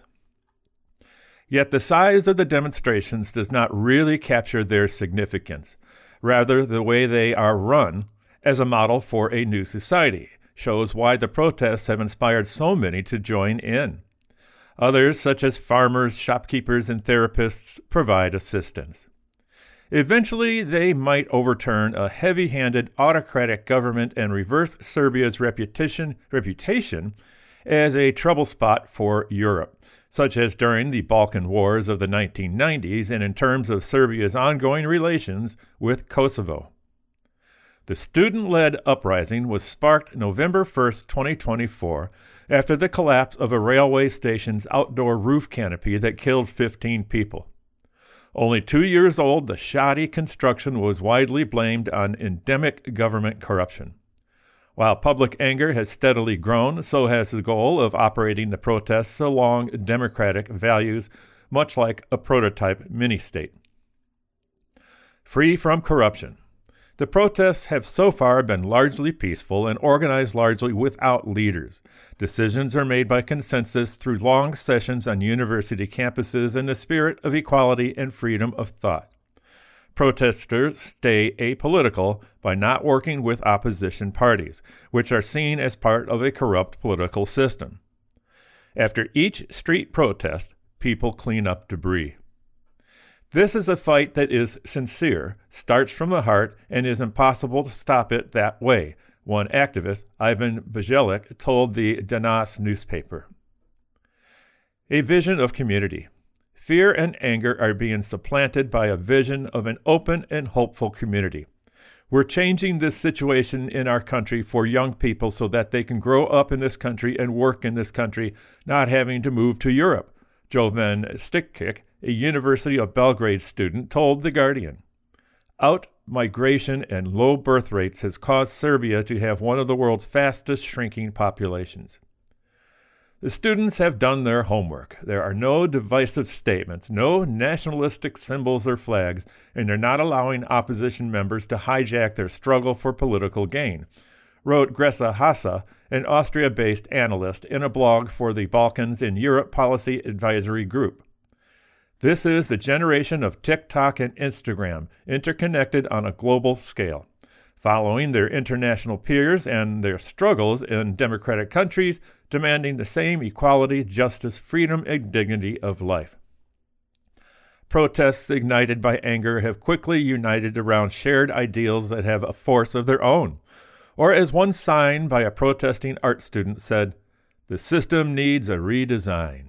Yet the size of the demonstrations does not really capture their significance. Rather, the way they are run as a model for a new society shows why the protests have inspired so many to join in. Others, such as farmers, shopkeepers, and therapists, provide assistance. Eventually, they might overturn a heavy-handed autocratic government and reverse Serbia's reputation, reputation as a trouble spot for Europe, such as during the Balkan Wars of the nineteen nineties and in terms of Serbia's ongoing relations with Kosovo. The student-led uprising was sparked November first, twenty twenty-four, after the collapse of a railway station's outdoor roof canopy that killed fifteen people. Only two years old, the shoddy construction was widely blamed on endemic government corruption. While public anger has steadily grown, so has the goal of operating the protests along democratic values, much like a prototype mini-state. Free from corruption. The protests have so far been largely peaceful and organized largely without leaders. Decisions are made by consensus through long sessions on university campuses in the spirit of equality and freedom of thought. Protesters stay apolitical by not working with opposition parties, which are seen as part of a corrupt political system. After each street protest, people clean up debris. This is a fight that is sincere, starts from the heart, and is impossible to stop it that way, one activist, Ivan Bajelic, told the Danas newspaper. A vision of community. Fear and anger are being supplanted by a vision of an open and hopeful community. We're changing this situation in our country for young people so that they can grow up in this country and work in this country, not having to move to Europe, Jovan Stikic, a University of Belgrade student, told The Guardian. Out-migration and low birth rates has caused Serbia to have one of the world's fastest shrinking populations. The students have done their homework. There are no divisive statements, no nationalistic symbols or flags, and they're not allowing opposition members to hijack their struggle for political gain, wrote Gresa Hasa, an Austria-based analyst, in a blog for the Balkans in Europe Policy Advisory Group. This is the generation of TikTok and Instagram, interconnected on a global scale. Following their international peers and their struggles in democratic countries, demanding the same equality, justice, freedom, and dignity of life. Protests ignited by anger have quickly united around shared ideals that have a force of their own. Or as one sign by a protesting art student said, "The system needs a redesign."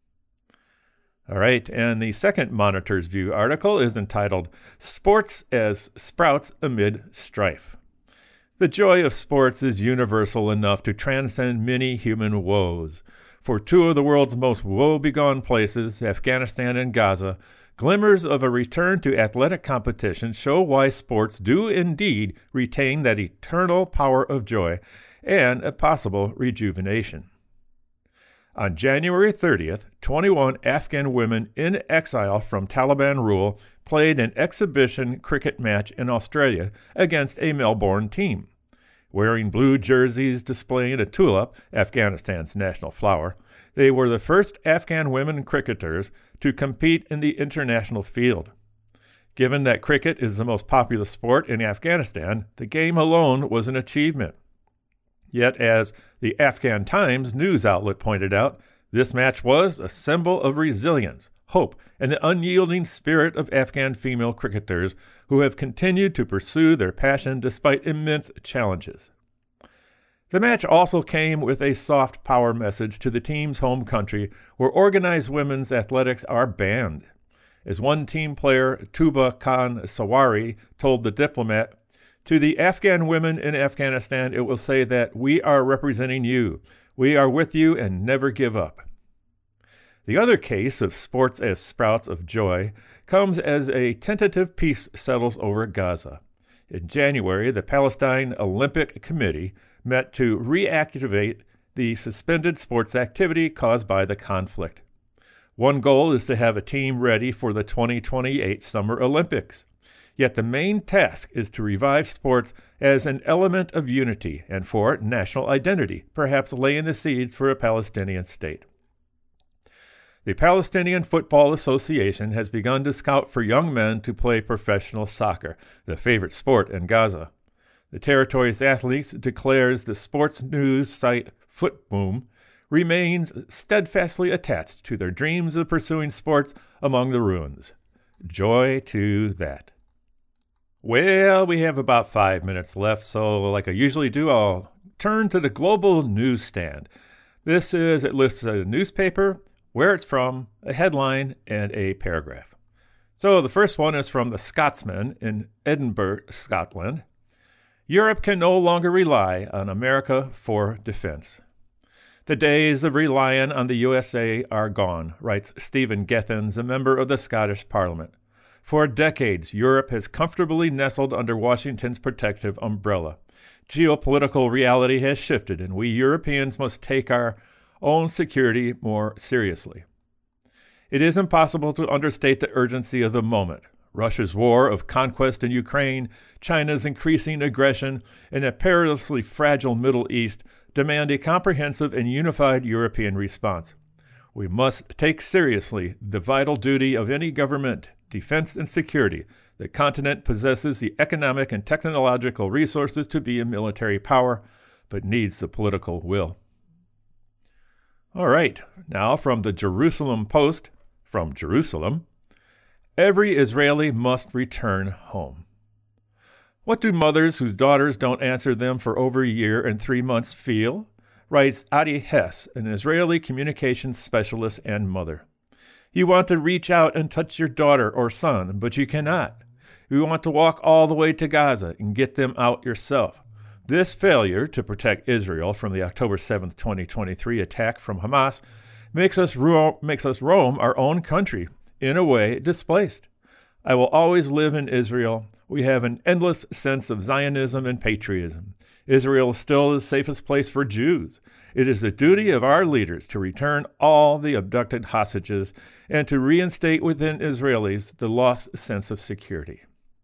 All right, and the second Monitor's View article is entitled, Sports as Sprouts Amid Strife. The joy of sports is universal enough to transcend many human woes. For two of the world's most woe-begone places, Afghanistan and Gaza, glimmers of a return to athletic competition show why sports do indeed retain that eternal power of joy and a possible rejuvenation. On January thirtieth, twenty-one Afghan women in exile from Taliban rule played an exhibition cricket match in Australia against a Melbourne team. Wearing blue jerseys displaying a tulip, Afghanistan's national flower, they were the first Afghan women cricketers to compete in the international field. Given that cricket is the most popular sport in Afghanistan, the game alone was an achievement. Yet, as the Afghan Times news outlet pointed out, this match was a symbol of resilience, hope, and the unyielding spirit of Afghan female cricketers who have continued to pursue their passion despite immense challenges. The match also came with a soft power message to the team's home country, where organized women's athletics are banned. As one team player, Tuba Khan Sawari, told The Diplomat, "To the Afghan women in Afghanistan, it will say that we are representing you. We are with you and never give up." The other case of sports as sprouts of joy comes as a tentative peace settles over Gaza. In January, the Palestine Olympic Committee met to reactivate the suspended sports activity caused by the conflict. One goal is to have a team ready for the twenty twenty-eight Summer Olympics. Yet the main task is to revive sports as an element of unity and for national identity, perhaps laying the seeds for a Palestinian state. The Palestinian Football Association has begun to scout for young men to play professional soccer, the favorite sport in Gaza. The territory's athletes declares the sports news site Footboom remains steadfastly attached to their dreams of pursuing sports among the ruins. Joy to that. Well, we have about five minutes left, so like I usually do, I'll turn to the global newsstand. This is, it lists a newspaper, where it's from, a headline, and a paragraph. So the first one is from the Scotsman in Edinburgh, Scotland. Europe can no longer rely on America for defense. The days of relying on the U S A are gone, writes Stephen Gethins, a member of the Scottish Parliament. For decades, Europe has comfortably nestled under Washington's protective umbrella. Geopolitical reality has shifted, and we Europeans must take our own security more seriously. It is impossible to understate the urgency of the moment. Russia's war of conquest in Ukraine, China's increasing aggression, and a perilously fragile Middle East demand a comprehensive and unified European response. We must take seriously the vital duty of any government, defense and security. The continent possesses the economic and technological resources to be a military power, but needs the political will. All right, now from the Jerusalem Post, from Jerusalem, every Israeli must return home. What do mothers whose daughters don't answer them for over a year and three months feel? Writes Adi Hess, an Israeli communications specialist and mother. You want to reach out and touch your daughter or son, but you cannot. You want to walk all the way to Gaza and get them out yourself. This failure to protect Israel from the October seventh, twenty twenty-three attack from Hamas makes us, ro- makes us roam our own country, in a way displaced. I will always live in Israel. We have an endless sense of Zionism and patriotism. Israel is still the safest place for Jews. It is the duty of our leaders to return all the abducted hostages and to reinstate within Israelis the lost sense of security.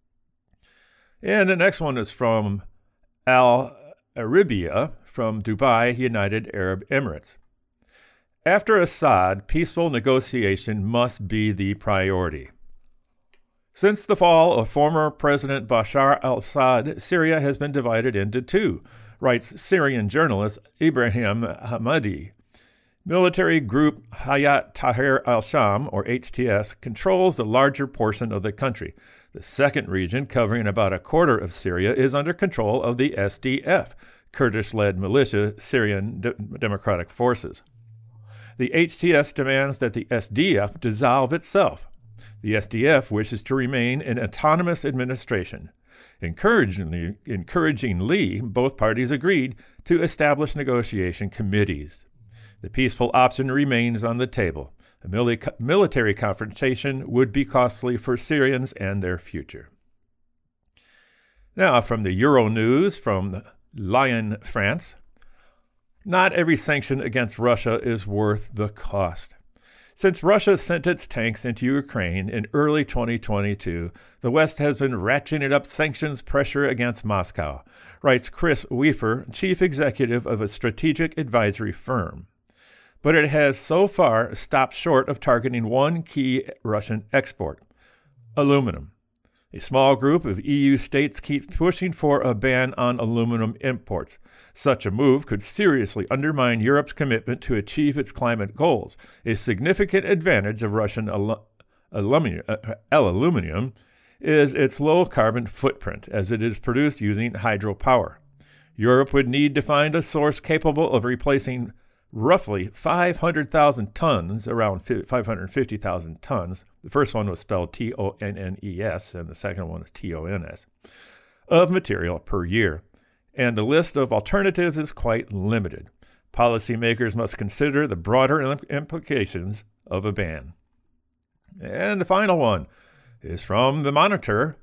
And the next one is from Al Arabia from Dubai, United Arab Emirates. After Assad, peaceful negotiation must be the priority. Since the fall of former President Bashar al-Assad, Syria has been divided into two, writes Syrian journalist Ibrahim Hamadi. Military group Hayat Tahrir al-Sham, or H T S, controls the larger portion of the country. The second region, covering about a quarter of Syria, is under control of the S D F, Kurdish-led militia Syrian De- Democratic Forces. The H T S demands that the S D F dissolve itself. The S D F wishes to remain an autonomous administration. Encouragingly, encouragingly, both parties agreed to establish negotiation committees. The peaceful option remains on the table. A mili- military confrontation would be costly for Syrians and their future. Now, from the Euronews, from Lyon, France. Not every sanction against Russia is worth the cost. Since Russia sent its tanks into Ukraine in early twenty twenty-two, the West has been ratcheting up sanctions pressure against Moscow, writes Chris Weaver, chief executive of a strategic advisory firm. But it has so far stopped short of targeting one key Russian export, aluminum. A small group of E U states keeps pushing for a ban on aluminum imports. Such a move could seriously undermine Europe's commitment to achieve its climate goals. A significant advantage of Russian al- aluminium, uh, aluminum is its low carbon footprint, as it is produced using hydropower. Europe would need to find a source capable of replacing roughly five hundred thousand tons, around five hundred fifty thousand tons. The first one was spelled T O N N E S, and the second one is T O N S, of material per year. And the list of alternatives is quite limited. Policymakers must consider the broader implications of a ban. And the final one is from the Monitor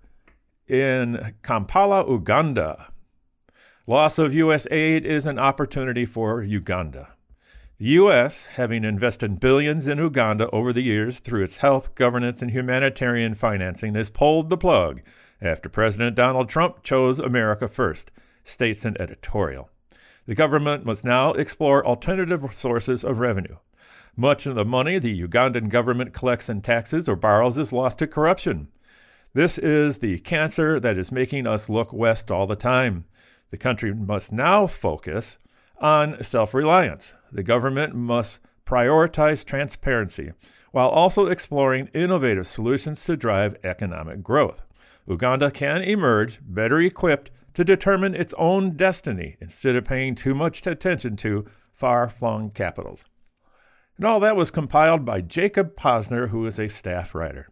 in Kampala, Uganda. Loss of U S aid is an opportunity for Uganda. The U S, having invested billions in Uganda over the years through its health, governance, and humanitarian financing, has pulled the plug after President Donald Trump chose America First, states an editorial. The government must now explore alternative sources of revenue. Much of the money the Ugandan government collects in taxes or borrows is lost to corruption. This is the cancer that is making us look west all the time. The country must now focus on self-reliance. The government must prioritize transparency while also exploring innovative solutions to drive economic growth. Uganda can emerge better equipped to determine its own destiny instead of paying too much attention to far-flung capitals. And all that was compiled by Jacob Posner, who is a staff writer.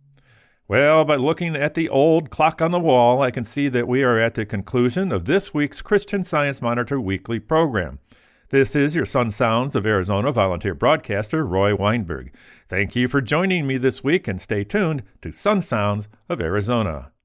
Well, by looking at the old clock on the wall, I can see that we are at the conclusion of this week's Christian Science Monitor weekly program. This is your Sun Sounds of Arizona volunteer broadcaster, Roy Weinberg. Thank you for joining me this week, and stay tuned to Sun Sounds of Arizona.